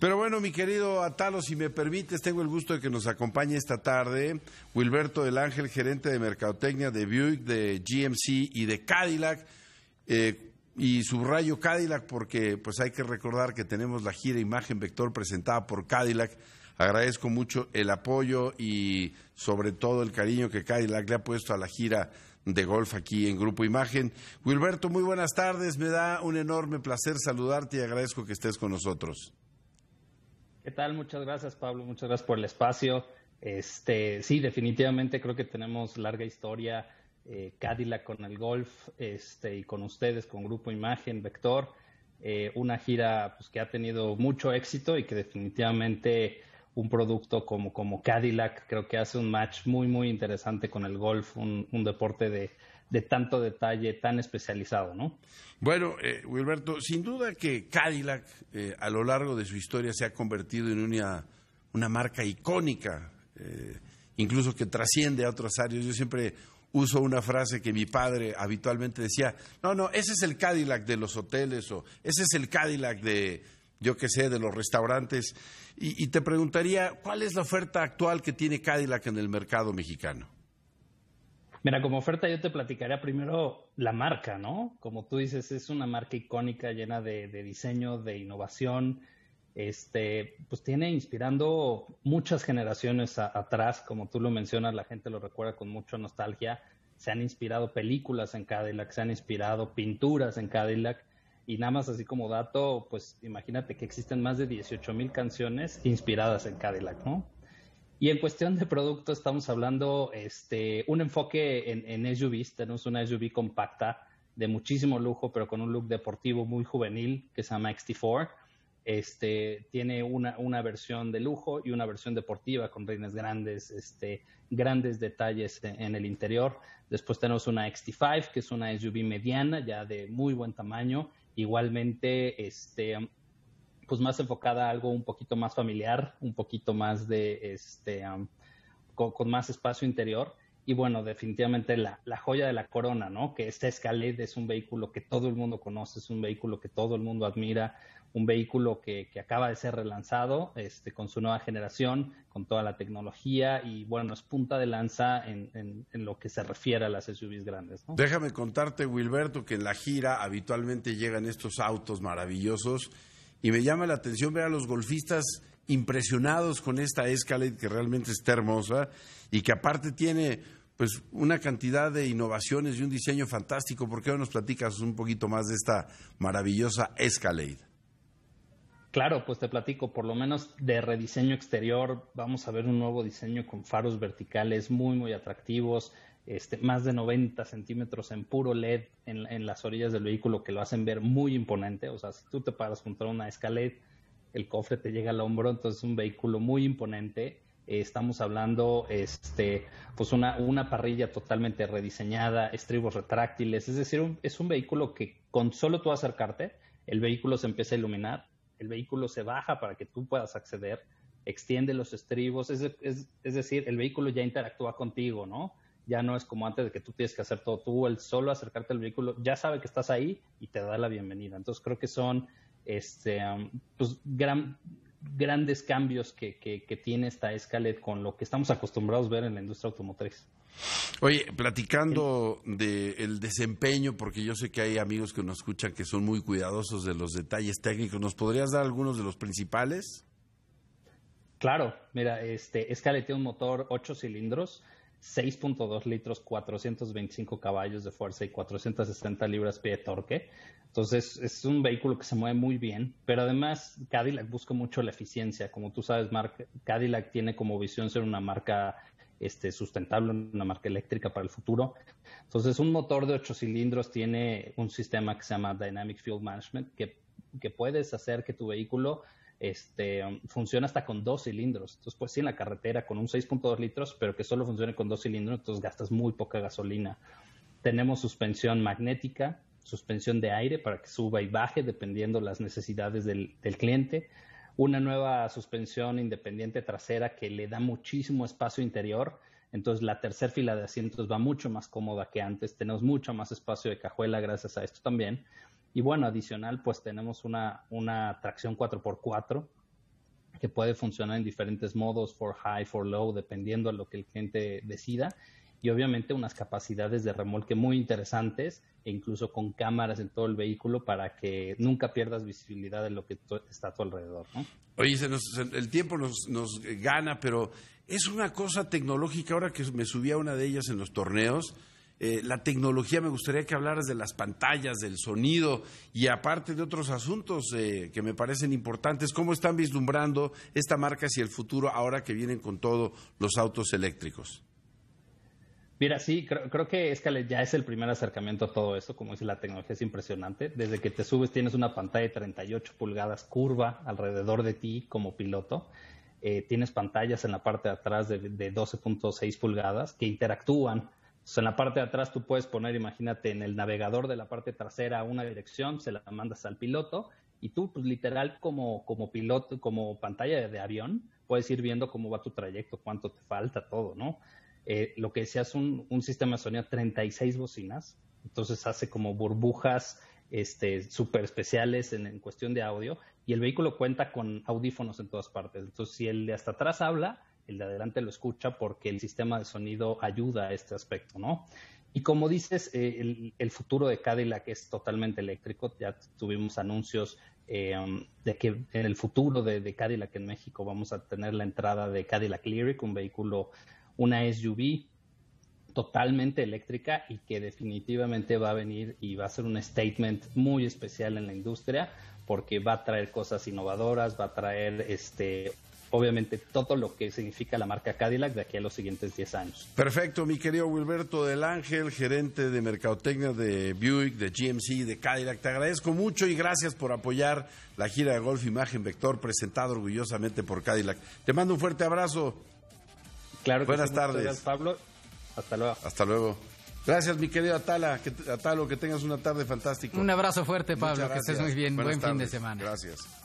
Pero bueno, mi querido Atalo, si me permites, tengo el gusto de que nos acompañe esta tarde Wilberto del Ángel, gerente de mercadotecnia de Buick, de GMC y de Cadillac. Y subrayo Cadillac porque pues hay que recordar que tenemos la gira Imagen Vector presentada por Cadillac. Agradezco mucho el apoyo y sobre todo el cariño que Cadillac le ha puesto a la gira de golf aquí en Grupo Imagen. Wilberto, muy buenas tardes. Me da un enorme placer saludarte y agradezco que estés con nosotros. ¿Qué tal? Muchas gracias, Pablo. Muchas gracias por el espacio. Sí, definitivamente creo que tenemos larga historia. Cadillac con el golf y con ustedes, con Grupo Imagen, Vector. Una gira pues, que ha tenido mucho éxito y que definitivamente un producto como Cadillac creo que hace un match muy, muy interesante con el golf, un deporte de tanto detalle, tan especializado, ¿no? Bueno, Wilberto, sin duda que Cadillac a lo largo de su historia se ha convertido en una marca icónica, incluso que trasciende a otras áreas. Yo siempre uso una frase que mi padre habitualmente decía, no, ese es el Cadillac de los hoteles o ese es el Cadillac de, yo qué sé, de los restaurantes. Y te preguntaría, ¿cuál es la oferta actual que tiene Cadillac en el mercado mexicano? Mira, como oferta yo te platicaría primero la marca, ¿no? Como tú dices, es una marca icónica llena de diseño, de innovación. Pues tiene inspirando muchas generaciones atrás, como tú lo mencionas, la gente lo recuerda con mucha nostalgia. Se han inspirado películas en Cadillac, se han inspirado pinturas en Cadillac. Y nada más así como dato, pues imagínate que existen más de 18,000 canciones inspiradas en Cadillac, ¿no? Y en cuestión de producto estamos hablando un enfoque en SUVs. Tenemos una SUV compacta de muchísimo lujo, pero con un look deportivo muy juvenil que se llama XT4. Tiene una versión de lujo y una versión deportiva con rines grandes, grandes detalles en el interior. Después tenemos una XT5, que es una SUV mediana, ya de muy buen tamaño. Igualmente, pues más enfocada a algo un poquito más familiar, un poquito más de, con más espacio interior. Y bueno, definitivamente la joya de la corona, ¿no? Que esta Escalade es un vehículo que todo el mundo conoce, es un vehículo que todo el mundo admira, un vehículo que acaba de ser relanzado con su nueva generación, con toda la tecnología y bueno, es punta de lanza en lo que se refiere a las SUVs grandes, ¿no? Déjame contarte, Wilberto, que en la gira habitualmente llegan estos autos maravillosos y me llama la atención ver a los golfistas impresionados con esta Escalade que realmente está hermosa y que aparte tiene pues una cantidad de innovaciones y un diseño fantástico. ¿Por qué no nos platicas un poquito más de esta maravillosa Escalade? Claro, pues te platico, por lo menos de rediseño exterior, vamos a ver un nuevo diseño con faros verticales muy, muy atractivos, más de 90 centímetros en puro LED en las orillas del vehículo que lo hacen ver muy imponente. O sea, si tú te paras junto a una Escalade, el cofre te llega al hombro, entonces es un vehículo muy imponente. Estamos hablando, pues una parrilla totalmente rediseñada, estribos retráctiles, es decir, es un vehículo que con solo tú acercarte, el vehículo se empieza a iluminar, el vehículo se baja para que tú puedas acceder, extiende los estribos, es decir, el vehículo ya interactúa contigo, ¿no? Ya no es como antes de que tú tienes que hacer todo tú, el solo acercarte al vehículo ya sabe que estás ahí y te da la bienvenida. Entonces creo que son pues grandes cambios que tiene esta Escalade con lo que estamos acostumbrados a ver en la industria automotriz. Oye, platicando del desempeño, porque yo sé que hay amigos que nos escuchan que son muy cuidadosos de los detalles técnicos, ¿nos podrías dar algunos de los principales? Claro, mira, Escalade tiene un motor 8 cilindros, 6.2 litros, 425 caballos de fuerza y 460 libras-pie de torque. Entonces, es un vehículo que se mueve muy bien, pero además Cadillac busca mucho la eficiencia. Como tú sabes, Cadillac tiene como visión ser una marca sustentable, una marca eléctrica para el futuro. Entonces, un motor de 8 cilindros tiene un sistema que se llama Dynamic Fuel Management, que puedes hacer que tu vehículo funciona hasta con 2 cilindros. Entonces, pues sí, en la carretera con un 6.2 litros, pero que solo funcione con 2 cilindros, entonces gastas muy poca gasolina. Tenemos suspensión magnética, suspensión de aire para que suba y baje dependiendo las necesidades del cliente. Una nueva suspensión independiente trasera que le da muchísimo espacio interior. Entonces, la tercera fila de asientos va mucho más cómoda que antes. Tenemos mucho más espacio de cajuela gracias a esto también. Y bueno, adicional, pues tenemos una tracción 4x4 que puede funcionar en diferentes modos, for high, for low, dependiendo de lo que el cliente decida. Y obviamente unas capacidades de remolque muy interesantes, e incluso con cámaras en todo el vehículo para que nunca pierdas visibilidad de lo que está a tu alrededor, ¿no? Oye, el tiempo nos gana, pero es una cosa tecnológica. Ahora que me subí a una de ellas en los torneos, la tecnología, me gustaría que hablaras de las pantallas, del sonido y aparte de otros asuntos que me parecen importantes. ¿Cómo están vislumbrando esta marca hacia el futuro ahora que vienen con todos los autos eléctricos? Mira, sí, creo que Escalade ya es el primer acercamiento a todo esto. Como dice, la tecnología es impresionante. Desde que te subes tienes una pantalla de 38 pulgadas curva alrededor de ti como piloto. Tienes pantallas en la parte de atrás de 12.6 pulgadas que interactúan. Entonces, en la parte de atrás tú puedes poner, imagínate, en el navegador de la parte trasera una dirección, se la mandas al piloto y tú, pues literal, como piloto, como pantalla de avión, puedes ir viendo cómo va tu trayecto, cuánto te falta, todo, ¿no? Lo que decía es un sistema de sonido, 36 bocinas, entonces hace como burbujas súper especiales en cuestión de audio, y el vehículo cuenta con audífonos en todas partes. Entonces, si el de hasta atrás habla, el de adelante lo escucha porque el sistema de sonido ayuda a este aspecto, ¿no? Y como dices, el futuro de Cadillac es totalmente eléctrico. Ya tuvimos anuncios de que en el futuro de Cadillac en México vamos a tener la entrada de Cadillac Lyriq, un vehículo, una SUV totalmente eléctrica y que definitivamente va a venir y va a ser un statement muy especial en la industria porque va a traer cosas innovadoras, va a traer obviamente todo lo que significa la marca Cadillac de aquí a los siguientes 10 años. Perfecto, mi querido Wilberto del Ángel, gerente de mercadotecnia de Buick, de GMC, de Cadillac. Te agradezco mucho y gracias por apoyar la gira de Golf Imagen Vector presentada orgullosamente por Cadillac. Te mando un fuerte abrazo. Claro que Buenas sí, tardes. Gracias, Pablo. Hasta luego. Hasta luego. Gracias, mi querido Atalo, que tengas una tarde fantástica. Un abrazo fuerte, Pablo, Muchas que estés gracias. muy bien. Buenas Buen fin de tardes. semana. Gracias.